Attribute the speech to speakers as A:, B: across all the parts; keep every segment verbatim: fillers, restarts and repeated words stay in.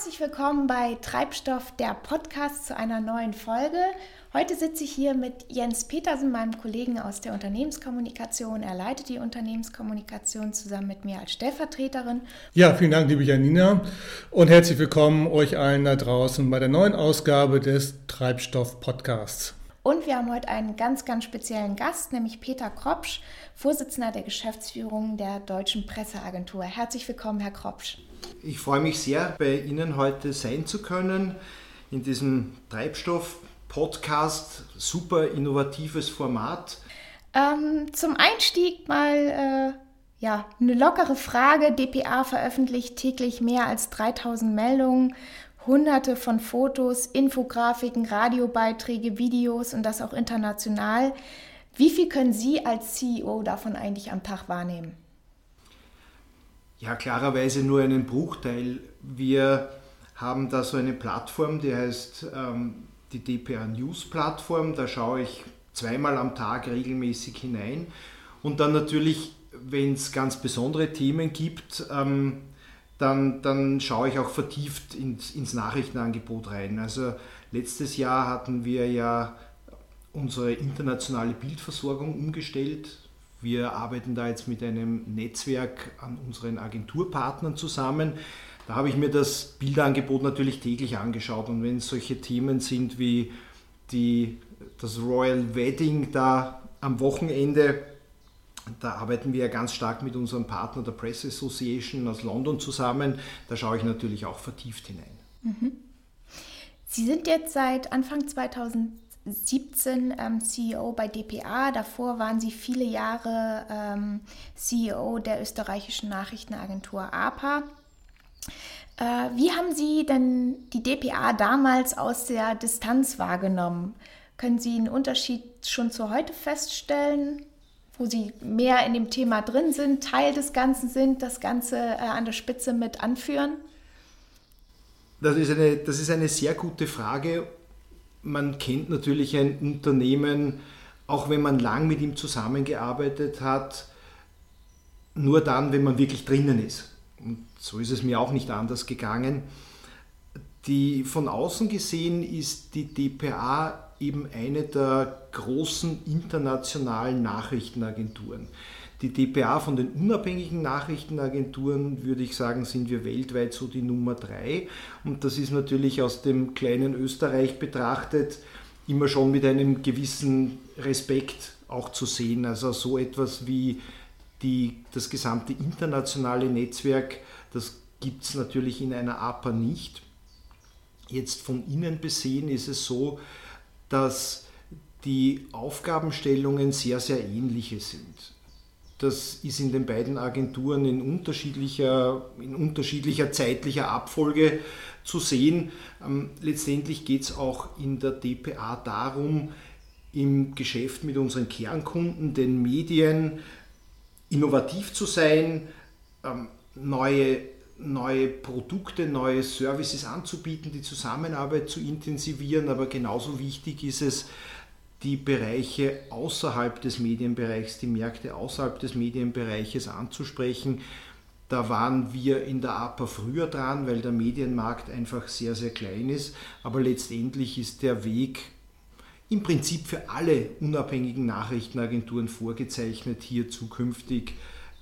A: Herzlich willkommen bei Treibstoff, der Podcast, zu einer neuen Folge. Heute sitze ich hier mit Jens Petersen, meinem Kollegen aus der Unternehmenskommunikation. Er leitet die Unternehmenskommunikation zusammen mit mir als Stellvertreterin.
B: Ja, vielen Dank, liebe Janina, und herzlich willkommen euch allen da draußen bei der neuen Ausgabe des Treibstoff-Podcasts.
A: Und wir haben heute einen ganz, ganz speziellen Gast, nämlich Peter Kropsch, Vorsitzender der Geschäftsführung der Deutschen Presseagentur. Herzlich willkommen, Herr Kropsch.
C: Ich freue mich sehr, bei Ihnen heute sein zu können, in diesem Treibstoff-Podcast. Super innovatives Format.
A: Ähm, zum Einstieg mal äh, ja, eine lockere Frage. D P A veröffentlicht täglich mehr als dreitausend Meldungen, hunderte von Fotos, Infografiken, Radiobeiträge, Videos und das auch international. Wie viel können Sie als C E O davon eigentlich am Tag wahrnehmen?
C: Ja, klarerweise nur einen Bruchteil. Wir haben da so eine Plattform, die heißt ähm, die D P A News Plattform. Da schaue ich zweimal am Tag regelmäßig hinein. Und dann natürlich, wenn es ganz besondere Themen gibt, ähm, dann, dann schaue ich auch vertieft ins, ins Nachrichtenangebot rein. Also letztes Jahr hatten wir ja unsere internationale Bildversorgung umgestellt. Wir arbeiten da jetzt mit einem Netzwerk an unseren Agenturpartnern zusammen. Da habe ich mir das Bildangebot natürlich täglich angeschaut. Und wenn es solche Themen sind wie die, das Royal Wedding da am Wochenende, da arbeiten wir ja ganz stark mit unserem Partner der Press Association aus London zusammen. Da schaue ich natürlich auch vertieft hinein.
A: Mhm. Sie sind jetzt seit Anfang zweitausendsiebzehn ähm, C E O bei D P A. Davor waren Sie viele Jahre ähm, C E O der österreichischen Nachrichtenagentur A P A. Äh, wie haben Sie denn die D P A damals aus der Distanz wahrgenommen? Können Sie einen Unterschied schon zu heute feststellen, wo Sie mehr in dem Thema drin sind, Teil des Ganzen sind, das Ganze äh, an der Spitze mit anführen?
C: Das ist eine, das ist eine sehr gute Frage. Man kennt natürlich ein Unternehmen, auch wenn man lang mit ihm zusammengearbeitet hat, nur dann, wenn man wirklich drinnen ist. Und so ist es mir auch nicht anders gegangen. Die, von außen gesehen ist die D P A eben eine der großen internationalen Nachrichtenagenturen. Die D P A von den unabhängigen Nachrichtenagenturen, würde ich sagen, sind wir weltweit so die Nummer drei. Und das ist natürlich aus dem kleinen Österreich betrachtet immer schon mit einem gewissen Respekt auch zu sehen. Also so etwas wie die, das gesamte internationale Netzwerk, das gibt es natürlich in einer A P A nicht. Jetzt von innen besehen ist es so, dass die Aufgabenstellungen sehr, sehr ähnliche sind. Das ist in den beiden Agenturen in unterschiedlicher, in unterschiedlicher zeitlicher Abfolge zu sehen. Ähm, letztendlich geht es auch in der D P A darum, im Geschäft mit unseren Kernkunden, den Medien, innovativ zu sein, ähm, neue neue Produkte, neue Services anzubieten, die Zusammenarbeit zu intensivieren, aber genauso wichtig ist es, die Bereiche außerhalb des Medienbereichs, die Märkte außerhalb des Medienbereiches anzusprechen. Da waren wir in der A P A früher dran, weil der Medienmarkt einfach sehr, sehr klein ist, aber letztendlich ist der Weg im Prinzip für alle unabhängigen Nachrichtenagenturen vorgezeichnet, hier zukünftig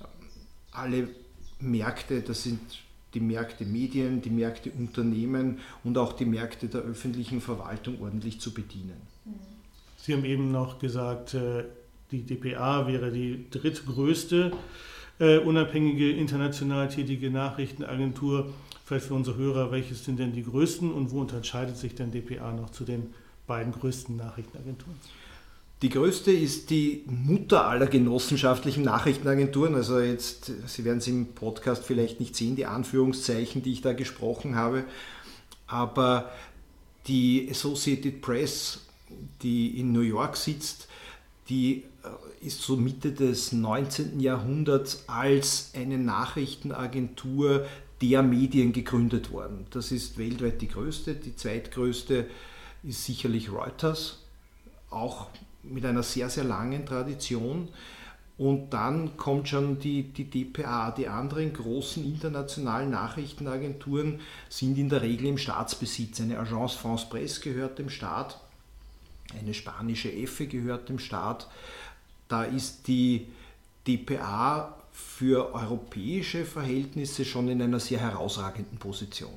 C: alle Märkte, das sind die Märkte Medien, die Märkte Unternehmen und auch die Märkte der öffentlichen Verwaltung ordentlich zu bedienen.
B: Sie haben eben noch gesagt, die D P A wäre die drittgrößte unabhängige international tätige Nachrichtenagentur. Vielleicht für unsere Hörer, welches sind denn die größten und wo unterscheidet sich denn D P A noch zu den beiden größten Nachrichtenagenturen?
C: Die größte ist die Mutter aller genossenschaftlichen Nachrichtenagenturen. Also jetzt, Sie werden es im Podcast vielleicht nicht sehen, die Anführungszeichen, die ich da gesprochen habe. Aber die Associated Press, die in New York sitzt, die ist so Mitte des neunzehnten Jahrhunderts als eine Nachrichtenagentur der Medien gegründet worden. Das ist weltweit die größte. Die zweitgrößte ist sicherlich Reuters, auch mit einer sehr, sehr langen Tradition. Und dann kommt schon die, die D P A. Die anderen großen internationalen Nachrichtenagenturen sind in der Regel im Staatsbesitz. Eine Agence France Presse gehört dem Staat, eine spanische E F E gehört dem Staat. Da ist die D P A für europäische Verhältnisse schon in einer sehr herausragenden Position.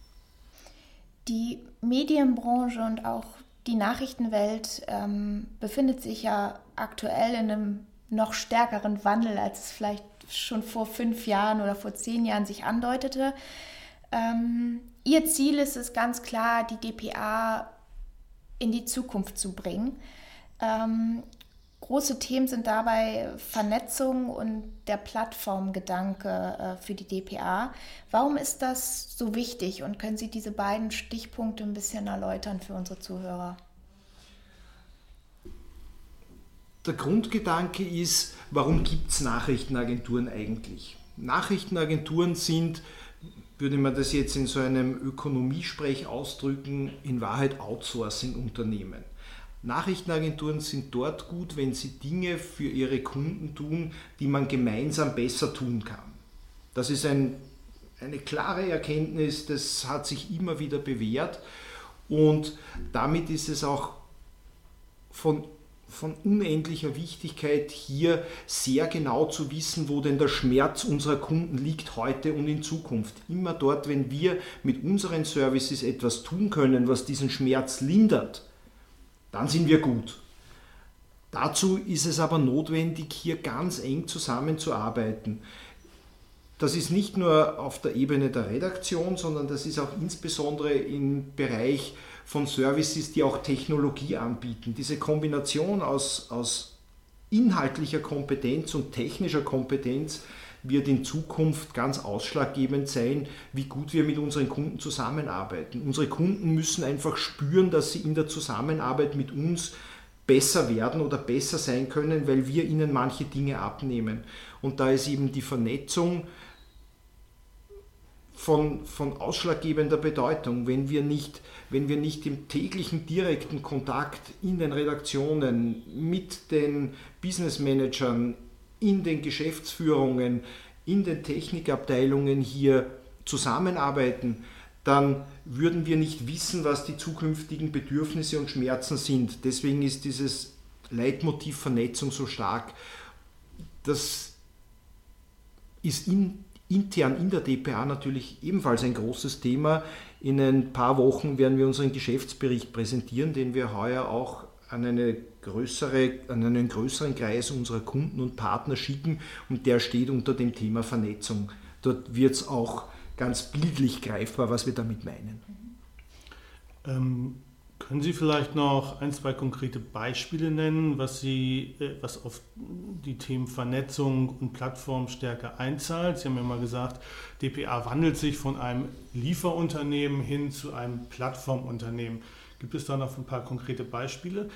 A: Die Medienbranche und auch die Nachrichtenwelt ähm, befindet sich ja aktuell in einem noch stärkeren Wandel, als es vielleicht schon vor fünf Jahren oder vor zehn Jahren sich andeutete. Ähm, ihr Ziel ist es ganz klar, die D P A in die Zukunft zu bringen. Ähm, große Themen sind dabei Vernetzung und der Plattformgedanke äh, für die D P A. Warum ist das so wichtig und können Sie diese beiden Stichpunkte ein bisschen erläutern für unsere Zuhörer?
C: Der Grundgedanke ist, warum gibt es Nachrichtenagenturen eigentlich? Nachrichtenagenturen sind, würde man das jetzt in so einem Ökonomiesprech ausdrücken, in Wahrheit Outsourcing-Unternehmen. Nachrichtenagenturen sind dort gut, wenn sie Dinge für ihre Kunden tun, die man gemeinsam besser tun kann. Das ist ein, eine klare Erkenntnis, das hat sich immer wieder bewährt und damit ist es auch von von unendlicher Wichtigkeit, hier sehr genau zu wissen, wo denn der Schmerz unserer Kunden liegt heute und in Zukunft. Immer dort, wenn wir mit unseren Services etwas tun können, was diesen Schmerz lindert, dann sind wir gut. Dazu ist es aber notwendig, hier ganz eng zusammenzuarbeiten. Das ist nicht nur auf der Ebene der Redaktion, sondern das ist auch insbesondere im Bereich von Services, die auch Technologie anbieten. Diese Kombination aus, aus inhaltlicher Kompetenz und technischer Kompetenz wird in Zukunft ganz ausschlaggebend sein, wie gut wir mit unseren Kunden zusammenarbeiten. Unsere Kunden müssen einfach spüren, dass sie in der Zusammenarbeit mit uns besser werden oder besser sein können, weil wir ihnen manche Dinge abnehmen. Und da ist eben die Vernetzung Von, von ausschlaggebender Bedeutung. Wenn wir, nicht, wenn wir nicht im täglichen direkten Kontakt in den Redaktionen mit den Businessmanagern, in den Geschäftsführungen, in den Technikabteilungen hier zusammenarbeiten, dann würden wir nicht wissen, was die zukünftigen Bedürfnisse und Schmerzen sind. Deswegen ist dieses Leitmotiv Vernetzung so stark. Das ist in intern in der D P A natürlich ebenfalls ein großes Thema. In ein paar Wochen werden wir unseren Geschäftsbericht präsentieren, den wir heuer auch an, eine größere, an einen größeren Kreis unserer Kunden und Partner schicken und der steht unter dem Thema Vernetzung. Dort wird es auch ganz bildlich greifbar, was wir damit meinen.
B: Ähm, können Sie vielleicht noch ein, zwei konkrete Beispiele nennen, was, Sie, was auf die Themen Vernetzung und Plattformstärke einzahlt? Sie haben ja mal gesagt, D P A wandelt sich von einem Lieferunternehmen hin zu einem Plattformunternehmen. Gibt es da noch ein paar konkrete Beispiele?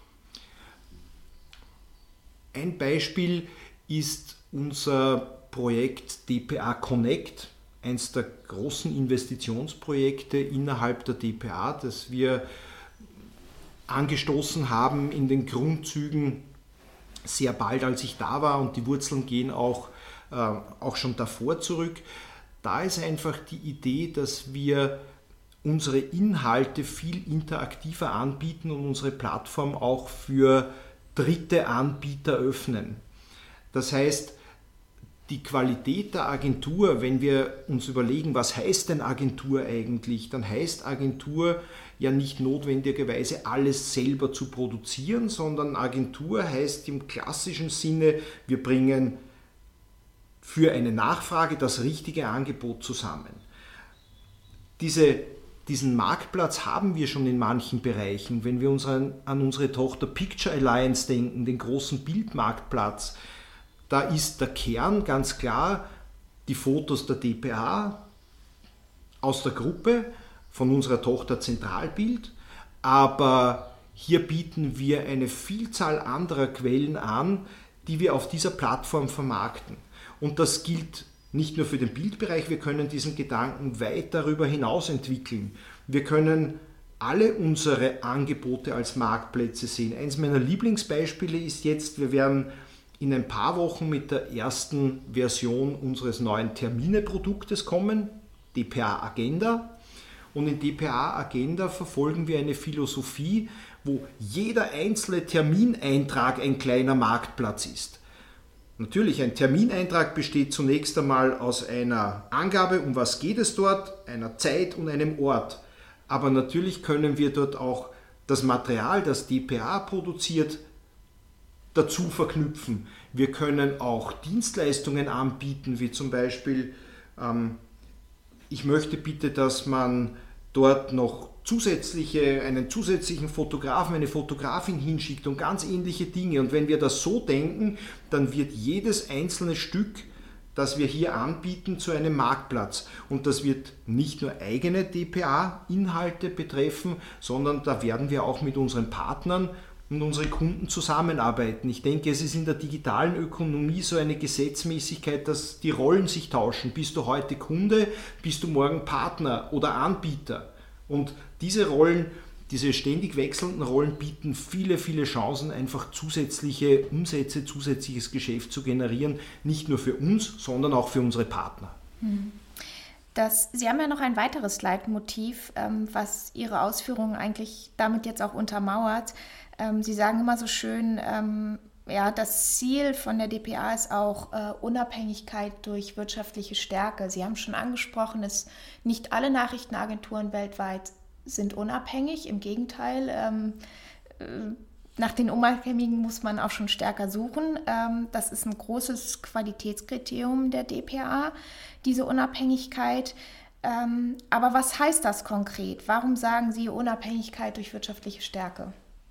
C: Ein Beispiel ist unser Projekt D P A Connect, eines der großen Investitionsprojekte innerhalb der D P A, das wir angestoßen haben in den Grundzügen sehr bald, als ich da war und die Wurzeln gehen auch, äh, auch schon davor zurück. Da ist einfach die Idee, dass wir unsere Inhalte viel interaktiver anbieten und unsere Plattform auch für dritte Anbieter öffnen. Das heißt, die Qualität der Agentur, wenn wir uns überlegen, was heißt denn Agentur eigentlich, dann heißt Agentur ja nicht notwendigerweise alles selber zu produzieren, sondern Agentur heißt im klassischen Sinne, wir bringen für eine Nachfrage das richtige Angebot zusammen. Diese, diesen Marktplatz haben wir schon in manchen Bereichen. Wenn wir uns an, an unsere Tochter Picture Alliance denken, den großen Bildmarktplatz, da ist der Kern ganz klar die Fotos der D P A aus der Gruppe, von unserer Tochter Zentralbild, aber hier bieten wir eine Vielzahl anderer Quellen an, die wir auf dieser Plattform vermarkten. Und das gilt nicht nur für den Bildbereich, wir können diesen Gedanken weit darüber hinaus entwickeln. Wir können alle unsere Angebote als Marktplätze sehen. Eins meiner Lieblingsbeispiele ist jetzt, wir werden in ein paar Wochen mit der ersten Version unseres neuen Termine-Produktes kommen, D P A Agenda. Und in D P A Agenda verfolgen wir eine Philosophie, wo jeder einzelne Termineintrag ein kleiner Marktplatz ist. Natürlich, ein Termineintrag besteht zunächst einmal aus einer Angabe, um was geht es dort, einer Zeit und einem Ort. Aber natürlich können wir dort auch das Material, das D P A produziert, dazu verknüpfen. Wir können auch Dienstleistungen anbieten, wie zum Beispiel, ähm, ich möchte bitte, dass man dort noch zusätzliche, einen zusätzlichen Fotografen, eine Fotografin hinschickt und ganz ähnliche Dinge. Und wenn wir das so denken, dann wird jedes einzelne Stück, das wir hier anbieten, zu einem Marktplatz. Und das wird nicht nur eigene D P A-Inhalte betreffen, sondern da werden wir auch mit unseren Partnern und unseren Kunden zusammenarbeiten. Ich denke, es ist in der digitalen Ökonomie so eine Gesetzmäßigkeit, dass die Rollen sich tauschen. Bist du heute Kunde, bist du morgen Partner oder Anbieter? Und diese Rollen, diese ständig wechselnden Rollen bieten viele, viele Chancen, einfach zusätzliche Umsätze, zusätzliches Geschäft zu generieren, nicht nur für uns, sondern auch für unsere Partner.
A: Das, Sie haben ja noch ein weiteres Leitmotiv, ähm, was Ihre Ausführungen eigentlich damit jetzt auch untermauert. Ähm, Sie sagen immer so schön, ähm, ja, das Ziel von der D P A ist auch äh, Unabhängigkeit durch wirtschaftliche Stärke. Sie haben schon angesprochen, dass nicht alle Nachrichtenagenturen weltweit sind unabhängig. Im Gegenteil, ähm, äh, nach den Unabhängigen muss man auch schon stärker suchen. Ähm, das ist ein großes Qualitätskriterium der D P A, diese Unabhängigkeit. Ähm, aber was heißt das konkret? Warum sagen Sie Unabhängigkeit durch wirtschaftliche Stärke?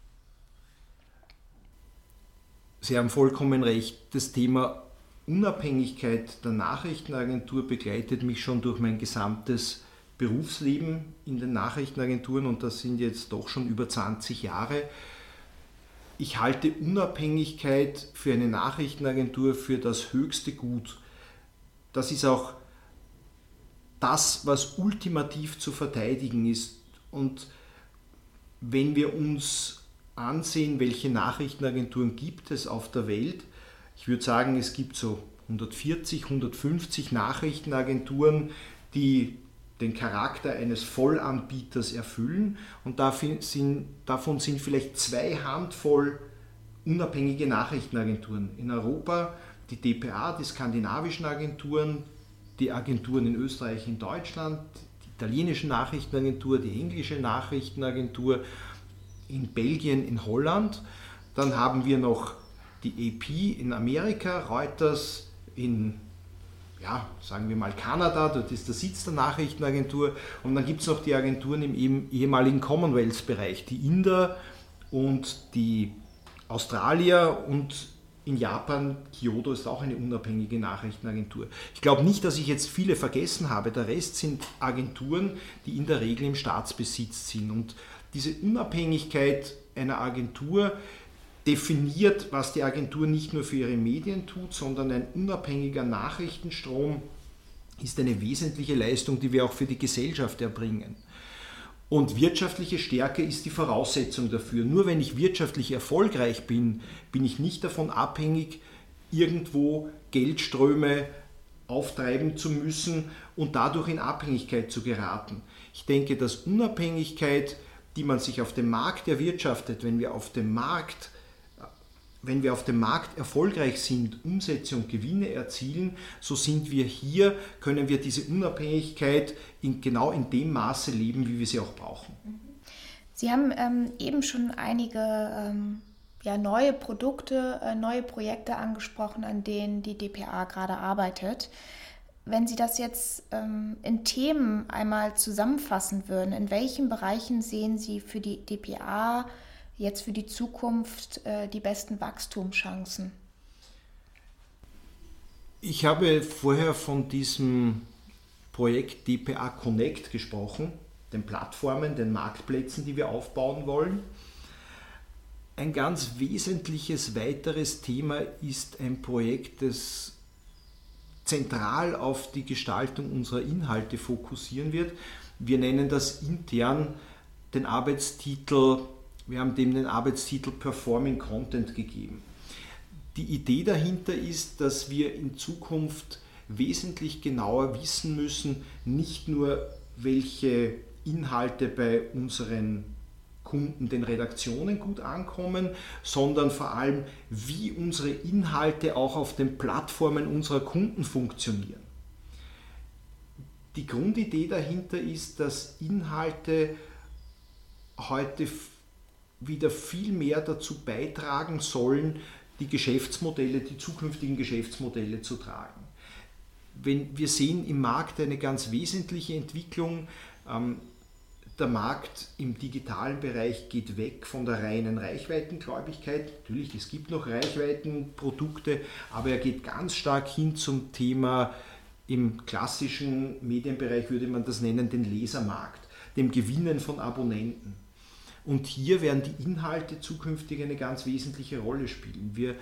C: Sie haben vollkommen recht. Das Thema Unabhängigkeit der Nachrichtenagentur begleitet mich schon durch mein gesamtes Berufsleben in den Nachrichtenagenturen und das sind jetzt doch schon über zwanzig Jahre. Ich halte Unabhängigkeit für eine Nachrichtenagentur für das höchste Gut. Das ist auch das, was ultimativ zu verteidigen ist. Und wenn wir uns ansehen, welche Nachrichtenagenturen gibt es auf der Welt, ich würde sagen, es gibt so hundertvierzig, hundertfünfzig Nachrichtenagenturen, die den Charakter eines Vollanbieters erfüllen und davon sind vielleicht zwei Handvoll unabhängige Nachrichtenagenturen. In Europa die D P A, die skandinavischen Agenturen, die Agenturen in Österreich, in Deutschland, die italienische Nachrichtenagentur, die englische Nachrichtenagentur, in Belgien, in Holland. Dann haben wir noch die A P in Amerika, Reuters in, ja, sagen wir mal Kanada, dort ist der Sitz der Nachrichtenagentur. Und dann gibt es noch die Agenturen im ehemaligen Commonwealth-Bereich, die Inder und die Australier und in Japan, Kyoto ist auch eine unabhängige Nachrichtenagentur. Ich glaube nicht, dass ich jetzt viele vergessen habe. Der Rest sind Agenturen, die in der Regel im Staatsbesitz sind. Und diese Unabhängigkeit einer Agentur definiert, was die Agentur nicht nur für ihre Medien tut, sondern ein unabhängiger Nachrichtenstrom ist eine wesentliche Leistung, die wir auch für die Gesellschaft erbringen. Und wirtschaftliche Stärke ist die Voraussetzung dafür. Nur wenn ich wirtschaftlich erfolgreich bin, bin ich nicht davon abhängig, irgendwo Geldströme auftreiben zu müssen und dadurch in Abhängigkeit zu geraten. Ich denke, dass Unabhängigkeit, die man sich auf dem Markt erwirtschaftet, wenn wir auf dem Markt, wenn wir auf dem Markt erfolgreich sind, Umsätze und Gewinne erzielen, so sind wir hier, können wir diese Unabhängigkeit in, genau in dem Maße leben, wie wir sie auch brauchen.
A: Sie haben ähm, eben schon einige ähm, ja, neue Produkte, äh, neue Projekte angesprochen, an denen die D P A gerade arbeitet. Wenn Sie das jetzt ähm, in Themen einmal zusammenfassen würden, in welchen Bereichen sehen Sie für die D P A jetzt für die Zukunft äh, die besten Wachstumschancen?
C: Ich habe vorher von diesem Projekt D P A Connect gesprochen, den Plattformen, den Marktplätzen, die wir aufbauen wollen. Ein ganz wesentliches weiteres Thema ist ein Projekt, das zentral auf die Gestaltung unserer Inhalte fokussieren wird. Wir nennen das intern den Arbeitstitel, wir haben dem den Arbeitstitel Performing Content gegeben. Die Idee dahinter ist, dass wir in Zukunft wesentlich genauer wissen müssen, nicht nur welche Inhalte bei unseren Kunden, den Redaktionen gut ankommen, sondern vor allem, wie unsere Inhalte auch auf den Plattformen unserer Kunden funktionieren. Die Grundidee dahinter ist, dass Inhalte heute wieder viel mehr dazu beitragen sollen, die Geschäftsmodelle, die zukünftigen Geschäftsmodelle zu tragen. Wenn wir sehen im Markt eine ganz wesentliche Entwicklung, ähm, der Markt im digitalen Bereich geht weg von der reinen Reichweitengläubigkeit. Natürlich, es gibt noch Reichweitenprodukte, aber er geht ganz stark hin zum Thema, im klassischen Medienbereich würde man das nennen, den Lesermarkt, dem Gewinnen von Abonnenten. Und hier werden die Inhalte zukünftig eine ganz wesentliche Rolle spielen. Wir,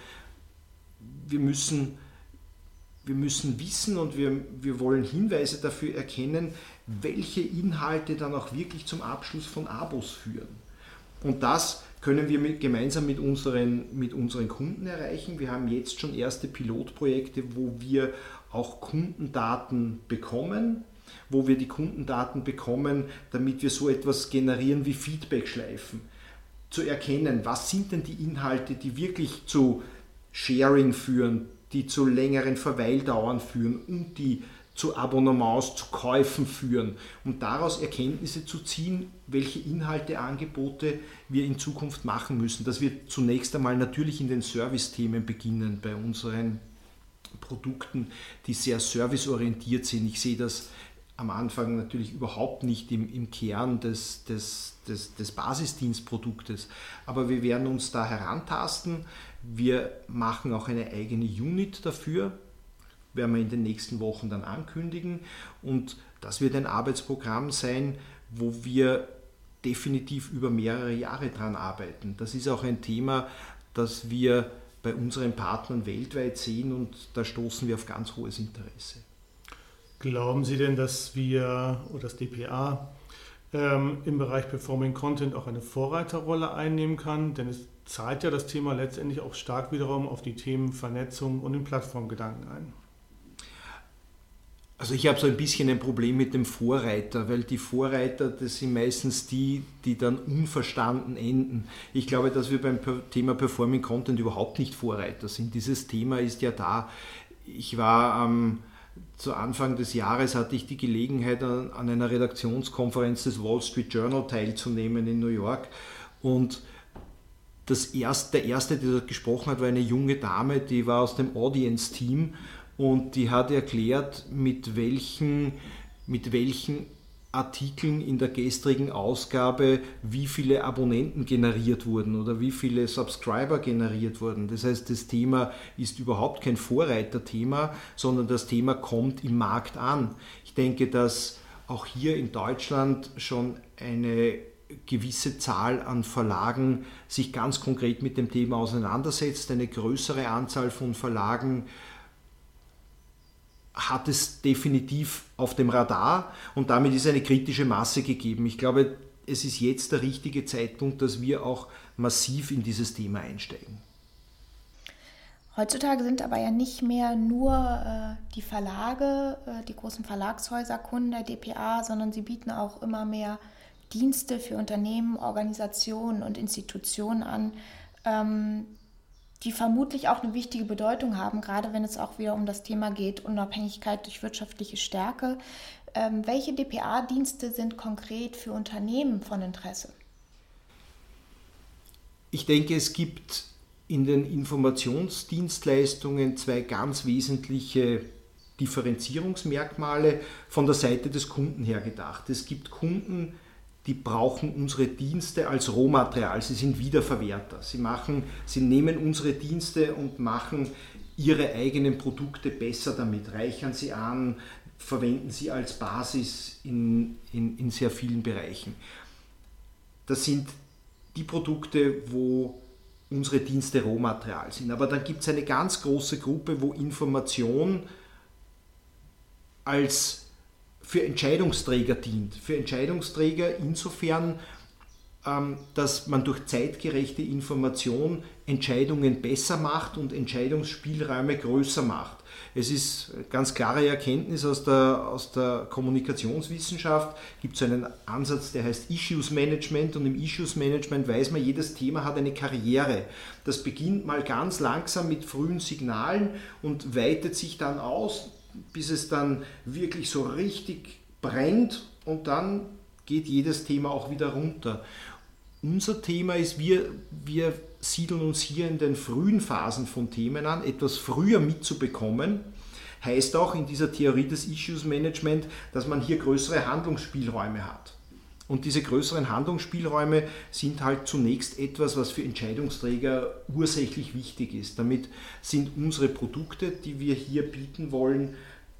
C: wir, müssen, wir müssen wissen und wir, wir wollen Hinweise dafür erkennen, welche Inhalte dann auch wirklich zum Abschluss von Abos führen. Und das können wir mit, gemeinsam mit unseren, mit unseren Kunden erreichen. Wir haben jetzt schon erste Pilotprojekte, wo wir auch Kundendaten bekommen, wo wir die Kundendaten bekommen, damit wir so etwas generieren wie Feedbackschleifen. Zu erkennen, was sind denn die Inhalte, die wirklich zu Sharing führen, die zu längeren Verweildauern führen und die zu Abonnements, zu Käufen führen, um daraus Erkenntnisse zu ziehen, welche Inhalte, Angebote wir in Zukunft machen müssen. Dass wir zunächst einmal natürlich in den Service-Themen beginnen bei unseren Produkten, die sehr serviceorientiert sind. Ich sehe das am Anfang natürlich überhaupt nicht im, im Kern des, des, des, des Basisdienstproduktes, aber wir werden uns da herantasten. Wir machen auch eine eigene Unit dafür, werden wir in den nächsten Wochen dann ankündigen, und das wird ein Arbeitsprogramm sein, wo wir definitiv über mehrere Jahre dran arbeiten. Das ist auch ein Thema, das wir bei unseren Partnern weltweit sehen, und da stoßen wir auf ganz hohes Interesse.
B: Glauben Sie denn, dass wir oder das D P A ähm, im Bereich Performing Content auch eine Vorreiterrolle einnehmen kann? Denn es zahlt ja das Thema letztendlich auch stark wiederum auf die Themen Vernetzung und den Plattformgedanken ein.
C: Also ich habe so ein bisschen ein Problem mit dem Vorreiter, weil die Vorreiter, das sind meistens die, die dann unverstanden enden. Ich glaube, dass wir beim Thema Performing Content überhaupt nicht Vorreiter sind. Dieses Thema ist ja da. Ich war ähm, zu Anfang des Jahres, hatte ich die Gelegenheit, an, an einer Redaktionskonferenz des Wall Street Journal teilzunehmen in New York, und das erste, der erste, der dort gesprochen hat, war eine junge Dame, die war aus dem Audience-Team. Und die hat erklärt, mit welchen, mit welchen Artikeln in der gestrigen Ausgabe wie viele Abonnenten generiert wurden oder wie viele Subscriber generiert wurden. Das heißt, das Thema ist überhaupt kein Vorreiterthema, sondern das Thema kommt im Markt an. Ich denke, dass auch hier in Deutschland schon eine gewisse Zahl an Verlagen sich ganz konkret mit dem Thema auseinandersetzt. Eine größere Anzahl von Verlagen hat es definitiv auf dem Radar, und damit ist eine kritische Masse gegeben. Ich glaube, es ist jetzt der richtige Zeitpunkt, dass wir auch massiv in dieses Thema einsteigen.
A: Heutzutage sind aber ja nicht mehr nur äh, die Verlage, äh, die großen Verlagshäuser Kunden der D P A, sondern sie bieten auch immer mehr Dienste für Unternehmen, Organisationen und Institutionen an, ähm, die vermutlich auch eine wichtige Bedeutung haben, gerade wenn es auch wieder um das Thema geht, Unabhängigkeit durch wirtschaftliche Stärke. Ähm, welche D P A-Dienste sind konkret für Unternehmen von Interesse?
C: Ich denke, es gibt in den Informationsdienstleistungen zwei ganz wesentliche Differenzierungsmerkmale von der Seite des Kunden her gedacht. Es gibt Kunden, die brauchen unsere Dienste als Rohmaterial. Sie sind Wiederverwerter. Sie, machen, sie nehmen unsere Dienste und machen ihre eigenen Produkte besser damit, reichern sie an, verwenden sie als Basis in, in, in sehr vielen Bereichen. Das sind die Produkte, wo unsere Dienste Rohmaterial sind. Aber dann gibt es eine ganz große Gruppe, wo Information als für Entscheidungsträger dient. Für Entscheidungsträger insofern, dass man durch zeitgerechte Information Entscheidungen besser macht und Entscheidungsspielräume größer macht. Es ist eine ganz klare Erkenntnis aus der, aus der Kommunikationswissenschaft, gibt es einen Ansatz, der heißt Issues Management, und im Issues Management weiß man, jedes Thema hat eine Karriere. Das beginnt mal ganz langsam mit frühen Signalen und weitet sich dann aus, bis es dann wirklich so richtig brennt, und dann geht jedes Thema auch wieder runter. Unser Thema ist, wir, wir siedeln uns hier in den frühen Phasen von Themen an, etwas früher mitzubekommen. Heißt auch in dieser Theorie des Issues Management, dass man hier größere Handlungsspielräume hat. Und diese größeren Handlungsspielräume sind halt zunächst etwas, was für Entscheidungsträger ursächlich wichtig ist. Damit sind unsere Produkte, die wir hier bieten wollen,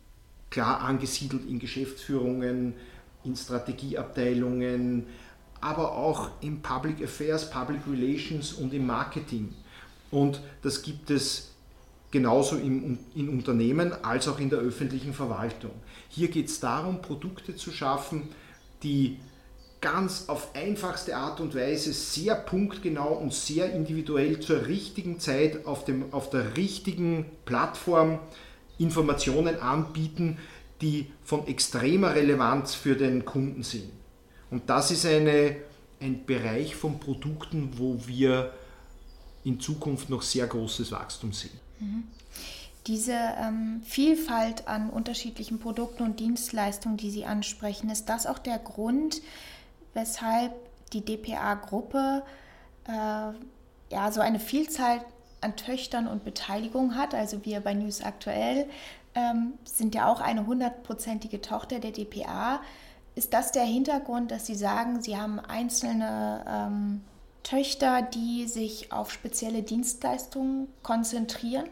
C: klar angesiedelt in Geschäftsführungen, in Strategieabteilungen, aber auch im Public Affairs, Public Relations und im Marketing. Und das gibt es genauso im, in Unternehmen als auch in der öffentlichen Verwaltung. Hier geht es darum, Produkte zu schaffen, die ganz auf einfachste Art und Weise sehr punktgenau und sehr individuell zur richtigen Zeit auf, dem, auf der richtigen Plattform Informationen anbieten, die von extremer Relevanz für den Kunden sind. Und das ist eine, ein Bereich von Produkten, wo wir in Zukunft noch sehr großes Wachstum sehen.
A: Mhm. Diese ähm, Vielfalt an unterschiedlichen Produkten und Dienstleistungen, die Sie ansprechen, ist das auch der Grund, weshalb die D P A-Gruppe äh, ja, so eine Vielzahl an Töchtern und Beteiligung hat? Also wir bei News Aktuell ähm, sind ja auch eine hundertprozentige Tochter der D P A. Ist das der Hintergrund, dass Sie sagen, Sie haben einzelne ähm, Töchter, die sich auf spezielle Dienstleistungen konzentrieren?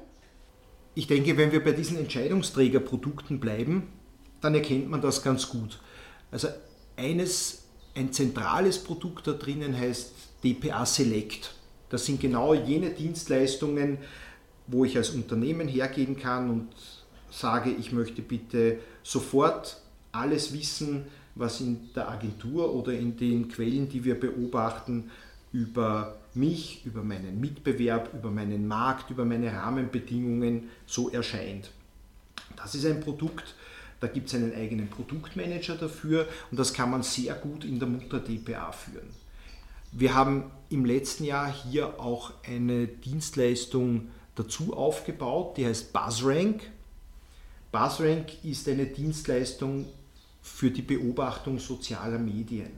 C: Ich denke, wenn wir bei diesen Entscheidungsträgerprodukten bleiben, dann erkennt man das ganz gut. Also eines, ein zentrales Produkt da drinnen heißt D P A Select. Das sind genau jene Dienstleistungen, wo ich als Unternehmen hergehen kann und sage, ich möchte bitte sofort alles wissen, was in der Agentur oder in den Quellen, die wir beobachten, über mich, über meinen Mitbewerb, über meinen Markt, über meine Rahmenbedingungen so erscheint. Das ist ein Produkt, da gibt es einen eigenen Produktmanager dafür, und das kann man sehr gut in der Mutter D P A führen. Wir haben im letzten Jahr hier auch eine Dienstleistung dazu aufgebaut, die heißt BuzzRank. BuzzRank ist eine Dienstleistung für die Beobachtung sozialer Medien.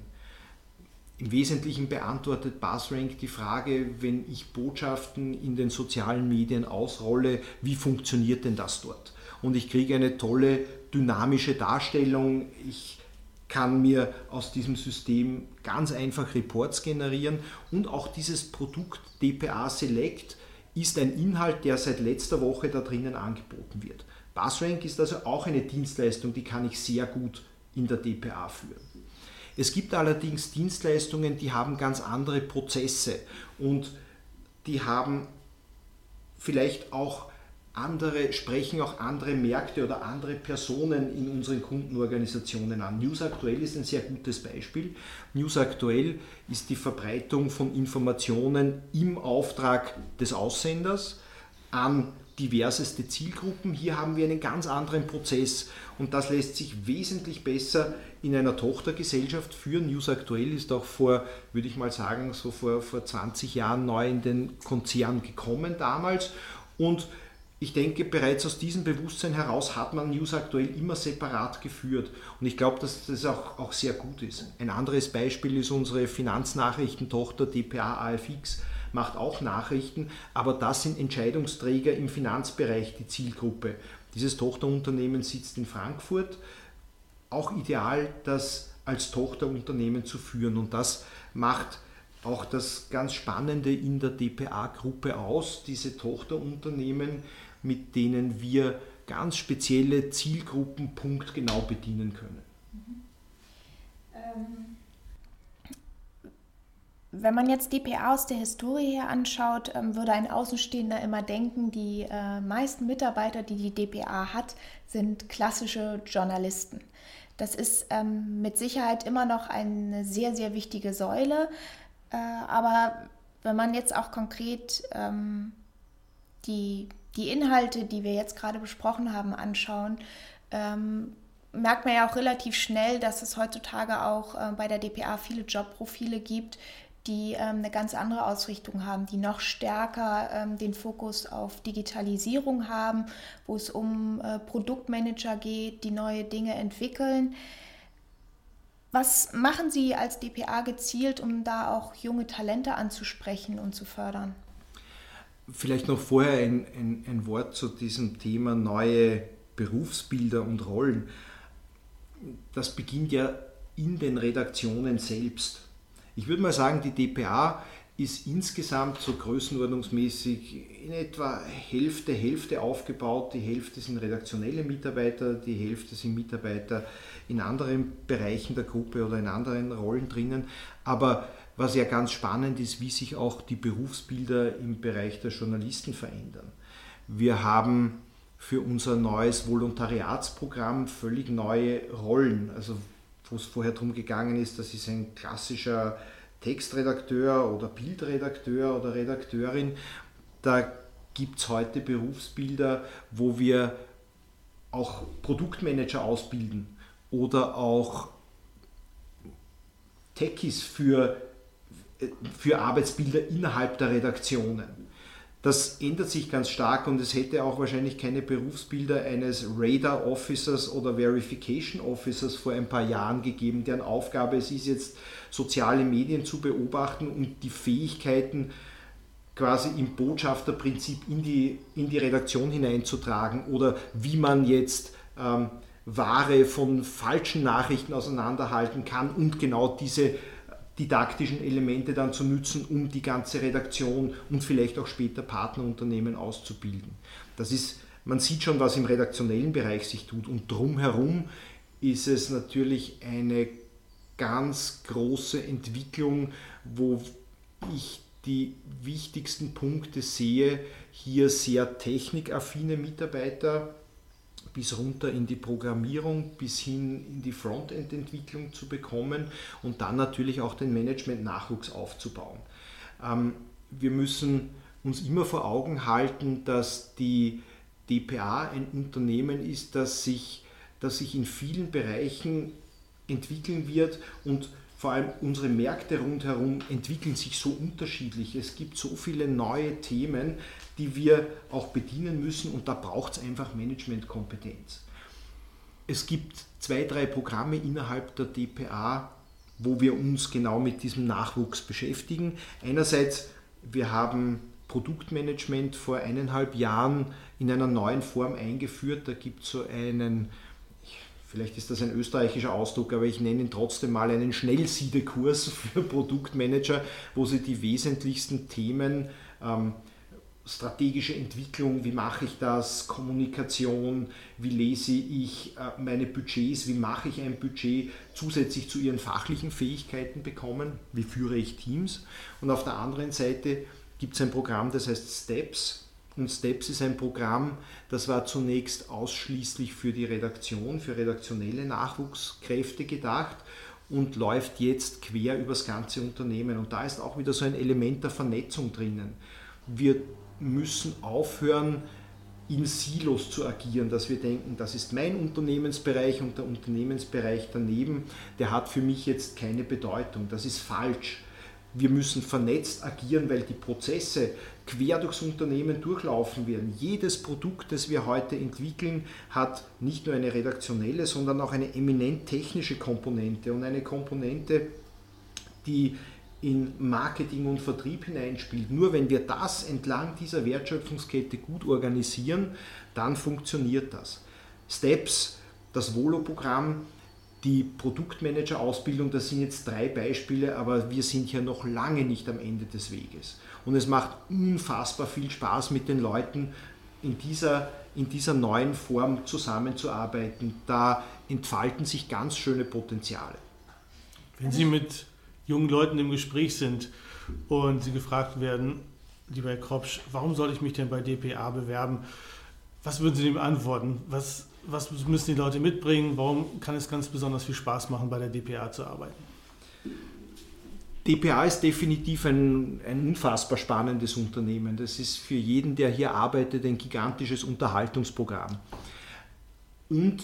C: Im Wesentlichen beantwortet BuzzRank die Frage, wenn ich Botschaften in den sozialen Medien ausrolle, wie funktioniert denn das dort? Und ich kriege eine tolle dynamische Darstellung. Ich kann mir aus diesem System ganz einfach Reports generieren, und auch dieses Produkt D P A Select ist ein Inhalt, der seit letzter Woche da drinnen angeboten wird. BuzzRank ist also auch eine Dienstleistung, die kann ich sehr gut in der D P A führen. Es gibt allerdings Dienstleistungen, die haben ganz andere Prozesse, und die haben vielleicht auch andere, sprechen auch andere Märkte oder andere Personen in unseren Kundenorganisationen an. News Aktuell ist ein sehr gutes Beispiel. News Aktuell ist die Verbreitung von Informationen im Auftrag des Aussenders an diverseste Zielgruppen. Hier haben wir einen ganz anderen Prozess, und das lässt sich wesentlich besser in einer Tochtergesellschaft führen. News Aktuell ist auch vor, würde ich mal sagen, so vor, vor zwanzig Jahren neu in den Konzern gekommen damals, und ich denke, bereits aus diesem Bewusstsein heraus hat man News Aktuell immer separat geführt, und ich glaube, dass das auch, auch sehr gut ist. Ein anderes Beispiel ist unsere Finanznachrichtentochter D P A A F X, macht auch Nachrichten, aber das sind Entscheidungsträger im Finanzbereich, die Zielgruppe. Dieses Tochterunternehmen sitzt in Frankfurt, auch ideal, das als Tochterunternehmen zu führen, und das macht auch das ganz Spannende in der D P A-Gruppe aus, diese Tochterunternehmen, mit denen wir ganz spezielle Zielgruppen punktgenau bedienen können.
A: Mhm. Ähm. Wenn man jetzt D P A aus der Historie her anschaut, würde ein Außenstehender immer denken, die äh, meisten Mitarbeiter, die die D P A hat, sind klassische Journalisten. Das ist ähm, mit Sicherheit immer noch eine sehr, sehr wichtige Säule. Äh, aber wenn man jetzt auch konkret ähm, die, die Inhalte, die wir jetzt gerade besprochen haben, anschauen, ähm, merkt man ja auch relativ schnell, dass es heutzutage auch äh, bei der D P A viele Jobprofile gibt, die ähm, eine ganz andere Ausrichtung haben, die noch stärker ähm, den Fokus auf Digitalisierung haben, wo es um äh, Produktmanager geht, die neue Dinge entwickeln. Was machen Sie als D P A gezielt, um da auch junge Talente anzusprechen und zu fördern?
C: Vielleicht noch vorher ein, ein, ein Wort zu diesem Thema neue Berufsbilder und Rollen. Das beginnt ja in den Redaktionen selbst. Ich würde mal sagen, die D P A ist insgesamt so größenordnungsmäßig in etwa Hälfte, Hälfte aufgebaut. Die Hälfte sind redaktionelle Mitarbeiter, die Hälfte sind Mitarbeiter in anderen Bereichen der Gruppe oder in anderen Rollen drinnen. Aber was ja ganz spannend ist, wie sich auch die Berufsbilder im Bereich der Journalisten verändern. Wir haben für unser neues Volontariatsprogramm völlig neue Rollen. Also wo es vorher darum gegangen ist, das ist ein klassischer Textredakteur oder Bildredakteur oder Redakteurin. Da gibt es heute Berufsbilder, wo wir auch Produktmanager ausbilden oder auch Techies für, für Arbeitsbilder innerhalb der Redaktionen. Das ändert sich ganz stark und es hätte auch wahrscheinlich keine Berufsbilder eines Radar Officers oder Verification Officers vor ein paar Jahren gegeben, deren Aufgabe es ist, jetzt soziale Medien zu beobachten und die Fähigkeiten quasi im Botschafterprinzip in die, in die Redaktion hineinzutragen oder wie man jetzt ähm, Ware von falschen Nachrichten auseinanderhalten kann und genau diese didaktischen Elemente dann zu nutzen, um die ganze Redaktion und vielleicht auch später Partnerunternehmen auszubilden. Das ist, man sieht schon, was im redaktionellen Bereich sich tut und drumherum ist es natürlich eine ganz große Entwicklung, wo ich die wichtigsten Punkte sehe, hier sehr technikaffine Mitarbeiter bis runter in die Programmierung, bis hin in die Frontend-Entwicklung zu bekommen und dann natürlich auch den Management-Nachwuchs aufzubauen. Ähm, wir müssen uns immer vor Augen halten, dass die D P A ein Unternehmen ist, das sich, das sich in vielen Bereichen entwickeln wird und vor allem unsere Märkte rundherum entwickeln sich so unterschiedlich. Es gibt so viele neue Themen, die wir auch bedienen müssen und da braucht es einfach Managementkompetenz. Es gibt zwei, drei Programme innerhalb der D P A, wo wir uns genau mit diesem Nachwuchs beschäftigen. Einerseits, wir haben Produktmanagement vor eineinhalb Jahren in einer neuen Form eingeführt. Da gibt es so einen, vielleicht ist das ein österreichischer Ausdruck, aber ich nenne ihn trotzdem mal einen Schnellsiedekurs für Produktmanager, wo sie die wesentlichsten Themen, ähm, strategische Entwicklung, wie mache ich das, Kommunikation, wie lese ich äh, meine Budgets, wie mache ich ein Budget, zusätzlich zu ihren fachlichen Fähigkeiten bekommen, wie führe ich Teams. Und auf der anderen Seite gibt es ein Programm, das heißt Steps. Und Steps ist ein Programm, das war zunächst ausschließlich für die Redaktion, für redaktionelle Nachwuchskräfte gedacht und läuft jetzt quer übers ganze Unternehmen. Und da ist auch wieder so ein Element der Vernetzung drinnen. Wir müssen aufhören, in Silos zu agieren, dass wir denken, das ist mein Unternehmensbereich und der Unternehmensbereich daneben, der hat für mich jetzt keine Bedeutung. Das ist falsch. Wir müssen vernetzt agieren, weil die Prozesse quer durchs Unternehmen durchlaufen werden. Jedes Produkt, das wir heute entwickeln, hat nicht nur eine redaktionelle, sondern auch eine eminent technische Komponente und eine Komponente, die in Marketing und Vertrieb hineinspielt. Nur wenn wir das entlang dieser Wertschöpfungskette gut organisieren, dann funktioniert das. Steps, das Volo-Programm, die Produktmanager-Ausbildung, das sind jetzt drei Beispiele, aber wir sind hier noch lange nicht am Ende des Weges. Und es macht unfassbar viel Spaß, mit den Leuten in dieser, in dieser neuen Form zusammenzuarbeiten. Da entfalten sich ganz schöne Potenziale.
B: Wenn Sie mit jungen Leuten im Gespräch sind und sie gefragt werden, lieber Herr Kropsch, warum soll ich mich denn bei D P A bewerben? Was würden Sie ihm antworten? Was was müssen die Leute mitbringen? Warum kann es ganz besonders viel Spaß machen, bei der D P A zu arbeiten?
C: D P A ist definitiv ein, ein unfassbar spannendes Unternehmen. Das ist für jeden, der hier arbeitet, ein gigantisches Unterhaltungsprogramm. Und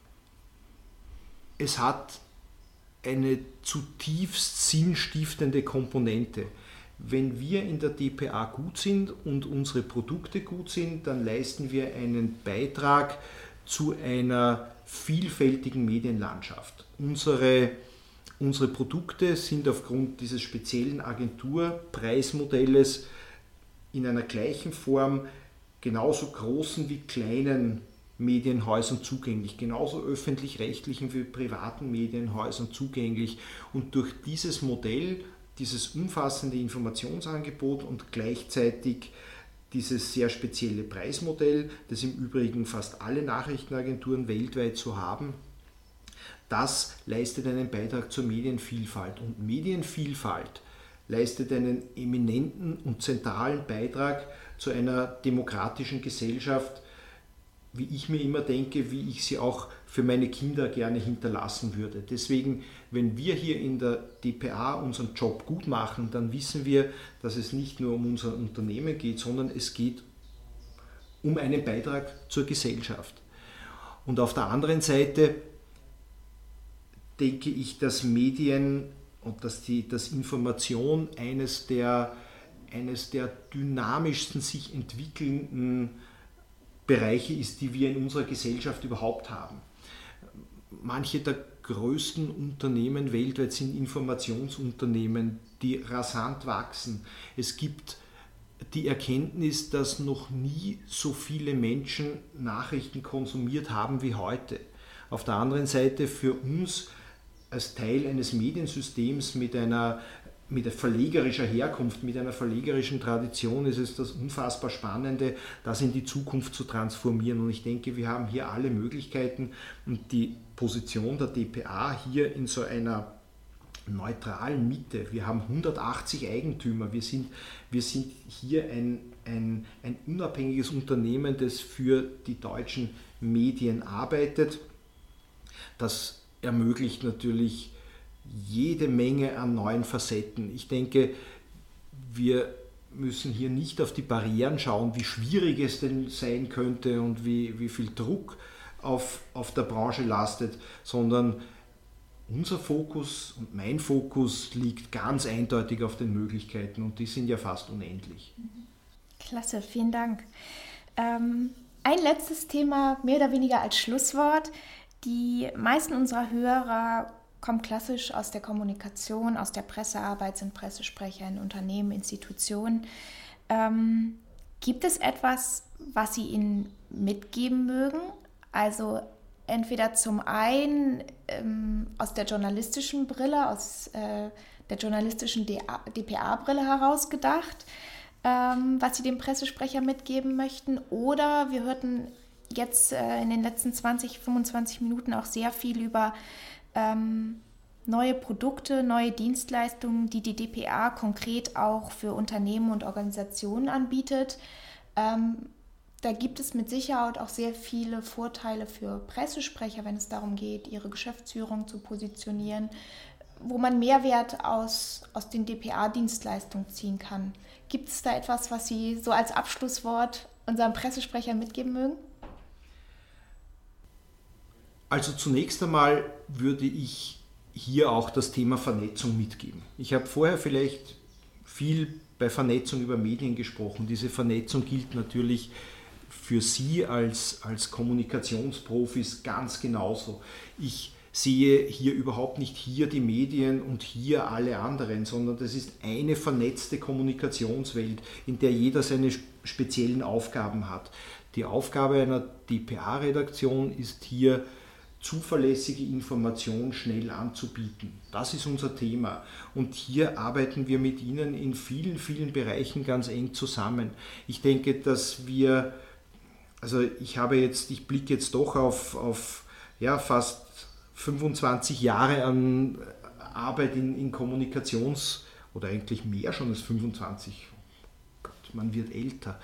C: es hat eine zutiefst sinnstiftende Komponente. Wenn wir in der D P A gut sind und unsere Produkte gut sind, dann leisten wir einen Beitrag zu einer vielfältigen Medienlandschaft. Unsere, unsere Produkte sind aufgrund dieses speziellen Agenturpreismodells in einer gleichen Form genauso großen wie kleinen Medienhäusern zugänglich, genauso öffentlich-rechtlichen wie privaten Medienhäusern zugänglich. Und durch dieses Modell, dieses umfassende Informationsangebot und gleichzeitig dieses sehr spezielle Preismodell, das im Übrigen fast alle Nachrichtenagenturen weltweit so haben, das leistet einen Beitrag zur Medienvielfalt. Und Medienvielfalt leistet einen eminenten und zentralen Beitrag zu einer demokratischen Gesellschaft, wie ich mir immer denke, wie ich sie auch für meine Kinder gerne hinterlassen würde. Deswegen, wenn wir hier in der D P A unseren Job gut machen, dann wissen wir, dass es nicht nur um unser Unternehmen geht, sondern es geht um einen Beitrag zur Gesellschaft. Und auf der anderen Seite denke ich, dass Medien und dass, die, dass Information eines der, eines der dynamischsten sich entwickelnden Bereiche ist, die wir in unserer Gesellschaft überhaupt haben. Manche der größten Unternehmen weltweit sind Informationsunternehmen, die rasant wachsen. Es gibt die Erkenntnis, dass noch nie so viele Menschen Nachrichten konsumiert haben wie heute. Auf der anderen Seite für uns als Teil eines Mediensystems mit einer mit einer verlegerischer Herkunft, mit einer verlegerischen Tradition ist es das unfassbar Spannende, das in die Zukunft zu transformieren. Und ich denke, wir haben hier alle Möglichkeiten und die Position der D P A hier in so einer neutralen Mitte. Wir haben hundertachtzig Eigentümer, wir sind, wir sind hier ein, ein, ein unabhängiges Unternehmen, das für die deutschen Medien arbeitet. Das ermöglicht natürlich jede Menge an neuen Facetten. Ich denke, wir müssen hier nicht auf die Barrieren schauen, wie schwierig es denn sein könnte und wie, wie viel Druck auf, auf der Branche lastet, sondern unser Fokus und mein Fokus liegt ganz eindeutig auf den Möglichkeiten und die sind ja fast unendlich.
A: Klasse, vielen Dank. Ähm, ein letztes Thema, mehr oder weniger als Schlusswort. Die meisten unserer Hörer kommen klassisch aus der Kommunikation, aus der Pressearbeit, sind Pressesprecher in Unternehmen, Institutionen. Ähm, gibt es etwas, was Sie ihnen mitgeben mögen? Also entweder zum einen ähm, aus der journalistischen Brille, aus äh, der journalistischen D P A-Brille heraus gedacht, ähm, was Sie dem Pressesprecher mitgeben möchten. Oder wir hörten jetzt äh, in den letzten zwanzig, fünfundzwanzig Minuten auch sehr viel über ähm, neue Produkte, neue Dienstleistungen, die die D P A konkret auch für Unternehmen und Organisationen anbietet. Ähm, Da gibt es mit Sicherheit auch sehr viele Vorteile für Pressesprecher, wenn es darum geht, ihre Geschäftsführung zu positionieren, wo man Mehrwert aus, aus den D P A-Dienstleistungen ziehen kann. Gibt es da etwas, was Sie so als Abschlusswort unserem Pressesprecher mitgeben mögen?
C: Also zunächst einmal würde ich hier auch das Thema Vernetzung mitgeben. Ich habe vorher vielleicht viel bei Vernetzung über Medien gesprochen. Diese Vernetzung gilt natürlich für Sie als, als Kommunikationsprofis ganz genauso. Ich sehe hier überhaupt nicht hier die Medien und hier alle anderen, sondern das ist eine vernetzte Kommunikationswelt, in der jeder seine speziellen Aufgaben hat. Die Aufgabe einer D P A-Redaktion ist hier, zuverlässige Information schnell anzubieten. Das ist unser Thema. Und hier arbeiten wir mit Ihnen in vielen, vielen Bereichen ganz eng zusammen. Ich denke, dass wir, also ich habe jetzt, ich blicke jetzt doch auf, auf ja, fast fünfundzwanzig Jahre an Arbeit in, in Kommunikations- oder eigentlich mehr schon als fünfundzwanzig, man wird älter.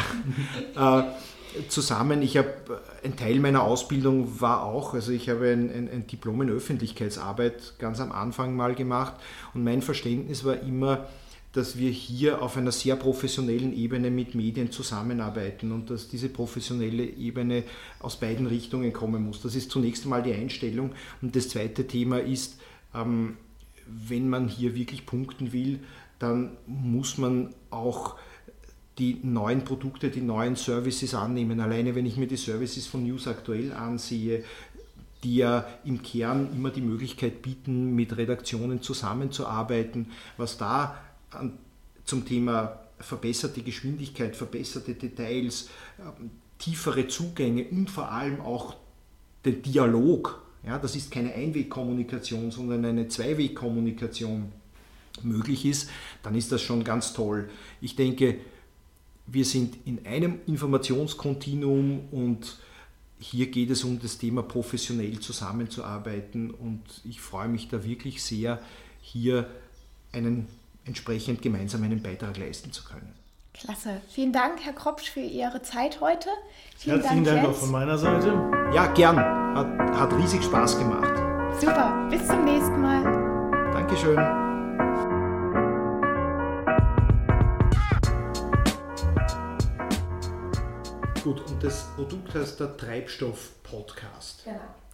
C: äh, zusammen, ich habe, ein Teil meiner Ausbildung war auch, also ich habe ein, ein, ein Diplom in Öffentlichkeitsarbeit ganz am Anfang mal gemacht und mein Verständnis war immer, dass wir hier auf einer sehr professionellen Ebene mit Medien zusammenarbeiten und dass diese professionelle Ebene aus beiden Richtungen kommen muss. Das ist zunächst einmal die Einstellung. Und das zweite Thema ist, ähm, wenn man hier wirklich punkten will, dann muss man auch die neuen Produkte, die neuen Services annehmen. Alleine wenn ich mir die Services von News Aktuell ansehe, die ja im Kern immer die Möglichkeit bieten, mit Redaktionen zusammenzuarbeiten, was da an, zum Thema verbesserte Geschwindigkeit, verbesserte Details, äh, tiefere Zugänge und vor allem auch den Dialog, ja, das ist keine Einwegkommunikation, sondern eine Zweiwegkommunikation möglich ist, dann ist das schon ganz toll. Ich denke, wir sind in einem Informationskontinuum und hier geht es um das Thema professionell zusammenzuarbeiten und ich freue mich da wirklich sehr, hier einen entsprechend gemeinsam einen Beitrag leisten zu können.
A: Klasse. Vielen Dank, Herr Kropsch, für Ihre Zeit heute. Vielen
B: Herzlichen
A: Dank,
B: Dank
A: Jens.
B: auch von meiner Seite.
C: Ja, gern. Hat, hat riesig Spaß gemacht.
A: Super. Bis zum nächsten Mal.
C: Dankeschön. Gut, und das Produkt heißt der Treibstoff-Podcast.
A: Genau.